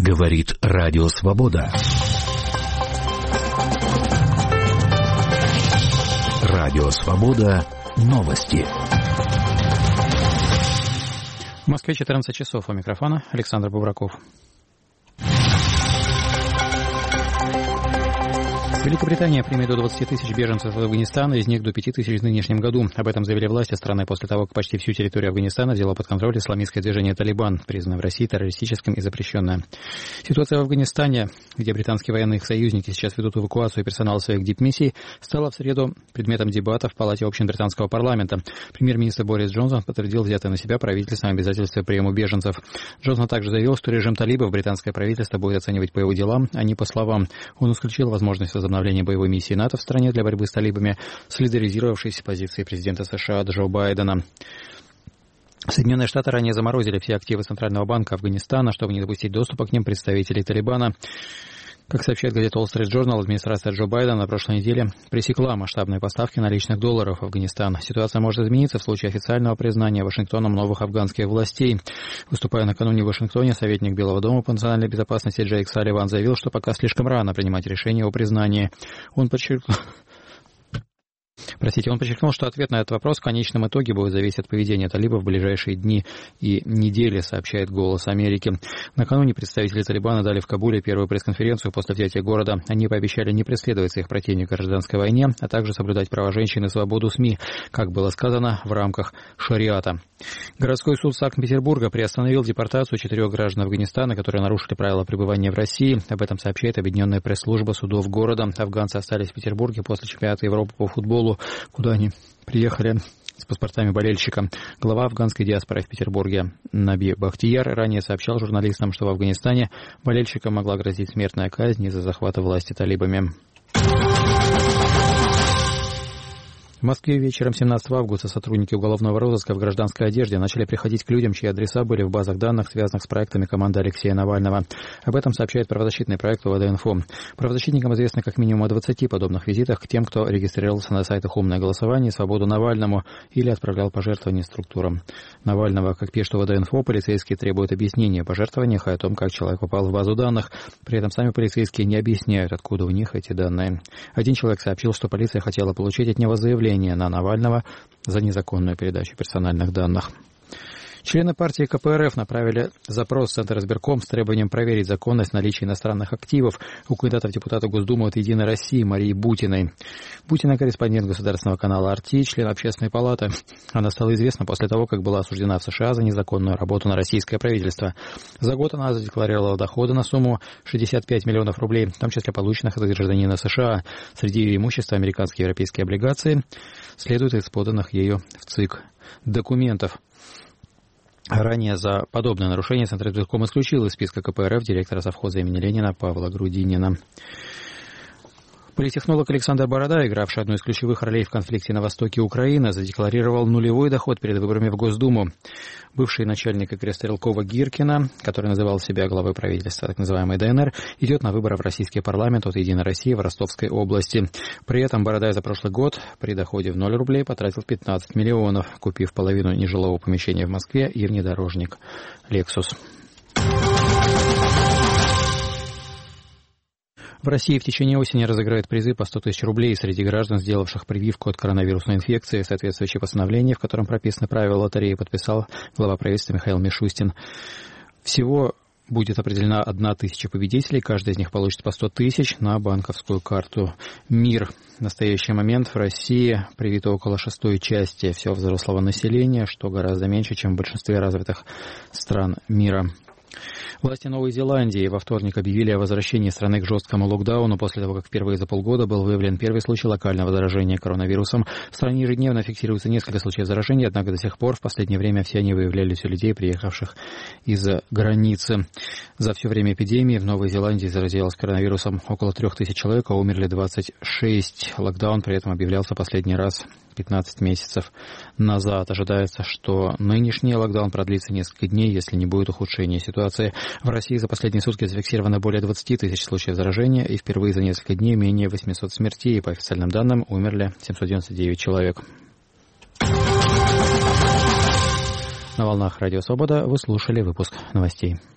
Говорит Радио Свобода. Радио Свобода. Новости. В Москве 14 часов. У микрофона Александр Бубраков. Великобритания примет до 20 тысяч беженцев из Афганистана, из них до 5 тысяч в нынешнем году. Об этом заявили власти страны после того, как почти всю территорию Афганистана взяло под контроль исламистское движение «Талибан», признанное в России террористическим и запрещенное. Ситуация в Афганистане, где британские военные союзники сейчас ведут эвакуацию персонала своих дипмиссий, стала в среду предметом дебатов в Палате общин британского парламента. Премьер-министр Борис Джонсон подтвердил взятое на себя правительством обязательства по приему беженцев. Джонсон также заявил, что режим талибов британское правительство будет оценивать по его делам, а не по словам. Он исключил возможность возобновления боевой миссии НАТО в стране для борьбы с талибами, солидаризировавшись с позицией президента США Джо Байдена. Соединенные Штаты ранее заморозили все активы Центрального банка Афганистана, чтобы не допустить доступа к ним представителей Талибана. Как сообщает газета Wall Street Journal, администрация Джо Байдена на прошлой неделе пресекла масштабные поставки наличных долларов в Афганистан. Ситуация может измениться в случае официального признания Вашингтоном новых афганских властей. Выступая накануне в Вашингтоне, советник Белого дома по национальной безопасности Джейк Салливан заявил, что пока слишком рано принимать решение о признании. Он подчеркнул, что ответ на этот вопрос в конечном итоге будет зависеть от поведения талибов в ближайшие дни и недели, сообщает «Голос Америки». Накануне представители Талибана дали в Кабуле первую пресс-конференцию после взятия города. Они пообещали не преследовать своих противников в гражданской войне, а также соблюдать права женщин и свободу СМИ, как было сказано, в рамках шариата. Городской суд Санкт-Петербурга приостановил депортацию 4 граждан Афганистана, которые нарушили правила пребывания в России. Об этом сообщает объединенная пресс-служба судов города. Афганцы остались в Петербурге после чемпионата Европы по футболу, куда они приехали с паспортами болельщика. Глава афганской диаспоры в Петербурге Наби Бахтияр ранее сообщал журналистам, что в Афганистане болельщикам могла грозить смертная казнь из-за захвата власти талибами. В Москве вечером 17 августа сотрудники уголовного розыска в гражданской одежде начали приходить к людям, чьи адреса были в базах данных, связанных с проектами команды Алексея Навального. Об этом сообщает правозащитный проект УВД-Инфо. Правозащитникам известно как минимум о 20 подобных визитах к тем, кто регистрировался на сайтах «Умное голосование», «Свободу Навальному» или отправлял пожертвования структурам Навального. Как пишет УВД-Инфо, полицейские требуют объяснения о пожертвованиях и о том, как человек попал в базу данных. При этом сами полицейские не объясняют, откуда у них эти данные. Один человек сообщил, что полиция хотела получить от него заявление на Навального за незаконную передачу персональных данных. Члены партии КПРФ направили запрос в Центр избирком с требованием проверить законность наличия иностранных активов у кандидата в депутаты Госдумы от «Единой России» Марии Бутиной. Бутина — корреспондент государственного канала «Арти», член Общественной палаты. Она стала известна после того, как была осуждена в США за незаконную работу на российское правительство. За год она задекларировала доходы на сумму 65 миллионов рублей, в том числе полученных от гражданина США. Среди ее имущества американские и европейские облигации следует из поданных ею в ЦИК документов. Ранее за подобное нарушение Центр избирком исключил из списка КПРФ директора совхоза имени Ленина Павла Грудинина. Политтехнолог Александр Борода, игравший одну из ключевых ролей в конфликте на востоке Украины, задекларировал нулевой доход перед выборами в Госдуму. Бывший начальник Игоря Стрелкова Гиркина, который называл себя главой правительства так называемой ДНР, идет на выборы в российский парламент от «Единой России» в Ростовской области. При этом Борода за прошлый год при доходе в 0 рублей потратил 15 миллионов, купив половину нежилого помещения в Москве и внедорожник «Лексус». В России в течение осени разыграют призы по 100 тысяч рублей среди граждан, сделавших прививку от коронавирусной инфекции. Соответствующее постановление, в котором прописаны правила лотереи, подписал глава правительства Михаил Мишустин. Всего будет определена 1000 победителей. Каждый из них получит по 100 тысяч на банковскую карту «Мир». В настоящий момент в России привито около 1/6 части всего взрослого населения, что гораздо меньше, чем в большинстве развитых стран мира. Власти Новой Зеландии во вторник объявили о возвращении страны к жесткому локдауну после того, как впервые за полгода был выявлен первый случай локального заражения коронавирусом. В стране ежедневно фиксируется несколько случаев заражения, однако до сих пор в последнее время все они выявлялись у людей, приехавших из-за границы. За все время эпидемии в Новой Зеландии заразилось коронавирусом около 3000 человек, а умерли 26. Локдаун при этом объявлялся последний раз 15 месяцев назад. Ожидается, что нынешний локдаун продлится несколько дней, если не будет ухудшения ситуации. В России за последние сутки зафиксировано более 20 тысяч случаев заражения, и впервые за несколько дней менее 800 смертей. По официальным данным, умерли 799 человек. На волнах Радио Свобода вы слушали выпуск новостей.